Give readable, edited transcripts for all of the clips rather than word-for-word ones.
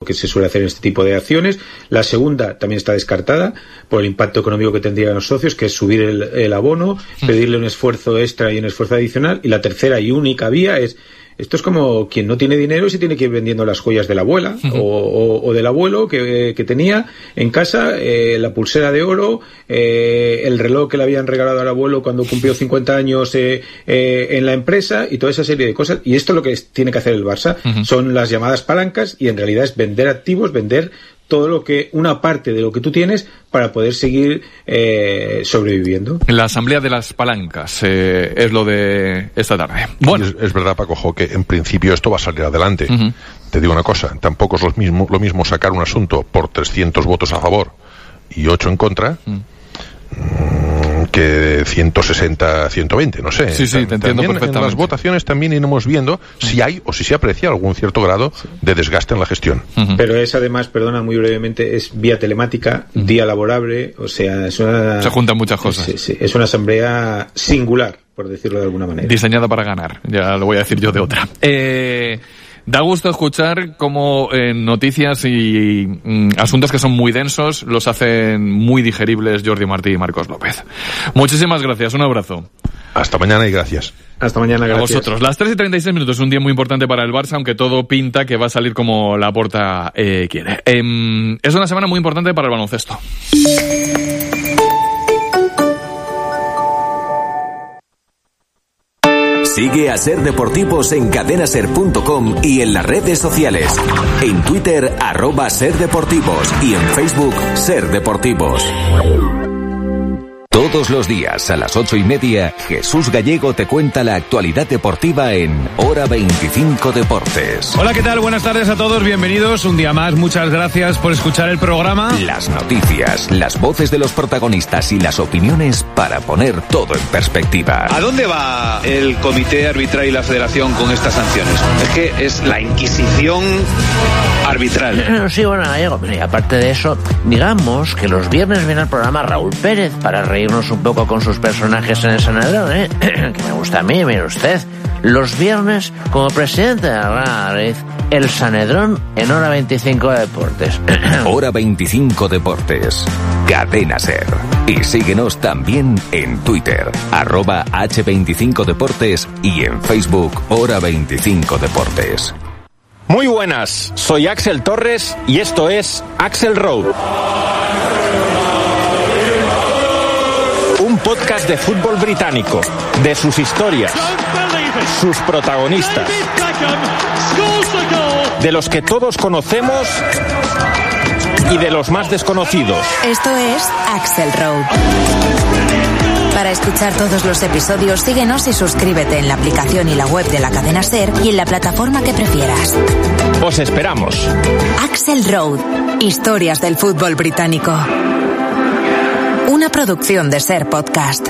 que se suele hacer en este tipo de acciones. La segunda también está descartada por el impacto económico que tendrían los socios, que es subir el abono, pedirle un esfuerzo extra y un esfuerzo adicional. Y la tercera y única vía es: esto es como quien no tiene dinero y se tiene que ir vendiendo las joyas de la abuela o del abuelo que tenía en casa, la pulsera de oro, el reloj que le habían regalado al abuelo cuando cumplió 50 años en la empresa, y toda esa serie de cosas. Y esto es lo que tiene que hacer el Barça. Son las llamadas palancas, y en realidad es vender activos, vender una parte de lo que tú tienes para poder seguir sobreviviendo. La asamblea de las palancas es lo de esta tarde. Bueno, es verdad, Paco, que en principio esto va a salir adelante. Te digo una cosa, tampoco es lo mismo sacar un asunto por 300 votos a favor y 8 en contra, que 160, 120, no sé. Sí, te entiendo perfectamente. En las votaciones también iremos viendo si hay o si se aprecia algún cierto grado de desgaste en la gestión. Pero es además, perdona, muy brevemente, es vía telemática, día laborable, o sea, se juntan muchas cosas. Sí, es una asamblea singular, por decirlo de alguna manera. Diseñada para ganar, ya lo voy a decir yo de otra. Da gusto escuchar cómo noticias y asuntos que son muy densos los hacen muy digeribles Jordi Martí y Marcos López. Muchísimas gracias, un abrazo. Hasta mañana y gracias. Hasta mañana, gracias. A vosotros. Las 3:36 es un día muy importante para el Barça, aunque todo pinta que va a salir como Laporta quiere. Es una semana muy importante para el baloncesto. Sigue a Ser Deportivos en cadenaser.com y en las redes sociales. En Twitter, @SerDeportivos, y en Facebook, Ser Deportivos. Todos los días a las 8:30, Jesús Gallego te cuenta la actualidad deportiva en Hora 25 Deportes. Hola, ¿qué tal? Buenas tardes a todos, bienvenidos un día más. Muchas gracias por escuchar el programa. Las noticias, las voces de los protagonistas y las opiniones para poner todo en perspectiva. ¿A dónde va el comité arbitral y la federación con estas sanciones? Es que es la Inquisición arbitral. Sí, bueno, Gallego, y aparte de eso, digamos que los viernes viene al programa Raúl Pérez para reírnos un poco con sus personajes en el Sanedrón, que me gusta a mí, mire usted. Los viernes, como presidente de la Real Madrid, el Sanedrón en Hora 25 Deportes. Hora 25 Deportes. Cadena Ser. Y síguenos también en Twitter, @H25 Deportes, y en Facebook, Hora 25 Deportes. Muy buenas, soy Axel Torres y esto es Axel Road. Un podcast de fútbol británico, de sus historias, sus protagonistas, de los que todos conocemos y de los más desconocidos. Esto es Axel Road. Para escuchar todos los episodios, síguenos y suscríbete en la aplicación y la web de la cadena SER y en la plataforma que prefieras. Os esperamos. Axel Road. Historias del fútbol británico. Una producción de SER Podcast.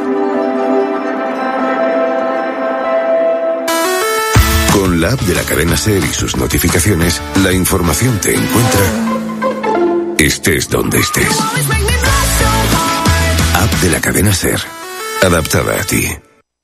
Con la app de la cadena SER y sus notificaciones, la información te encuentra estés donde estés. App de la cadena SER. Adaptada a ti.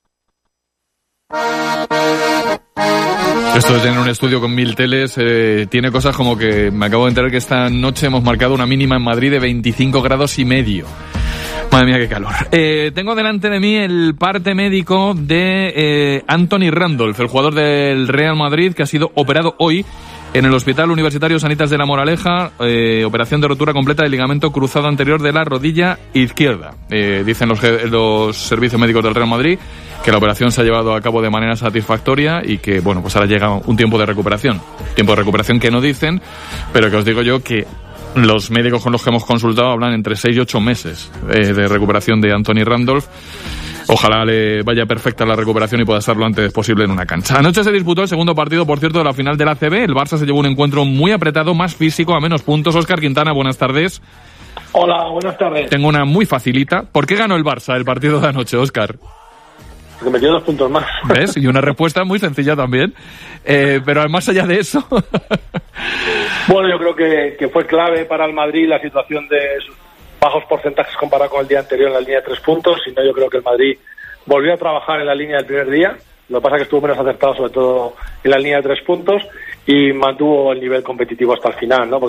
Esto de tener un estudio con 1000 teles tiene cosas como que me acabo de enterar que esta noche hemos marcado una mínima en Madrid de 25 grados y medio. Madre mía, qué calor. Tengo delante de mí el parte médico de Anthony Randolph, el jugador del Real Madrid, que ha sido operado hoy en el Hospital Universitario Sanitas de La Moraleja, operación de rotura completa del ligamento cruzado anterior de la rodilla izquierda. Dicen los servicios médicos del Real Madrid que la operación se ha llevado a cabo de manera satisfactoria y que, bueno, pues ahora llega un tiempo de recuperación. Tiempo de recuperación que no dicen, pero que os digo yo que los médicos con los que hemos consultado hablan entre 6 y 8 meses de recuperación de Anthony Randolph. Ojalá le vaya perfecta la recuperación y pueda estar lo antes posible en una cancha. Anoche se disputó el segundo partido, por cierto, de la final de la ACB. El Barça se llevó un encuentro muy apretado, más físico, a menos puntos. Óscar Quintana, buenas tardes. Hola, buenas tardes. Tengo una muy facilita. ¿Por qué ganó el Barça el partido de anoche, Óscar? Porque metió 2 puntos más. ¿Ves? Y una respuesta muy sencilla también. Pero más allá de eso... Bueno, yo creo que fue clave para el Madrid la situación de sus bajos porcentajes comparado con el día anterior en la línea de 3 puntos. Si no, yo creo que el Madrid volvió a trabajar en la línea del primer día. Lo que pasa es que estuvo menos acertado, sobre todo en la línea de 3 puntos, y mantuvo el nivel competitivo hasta el final, ¿no?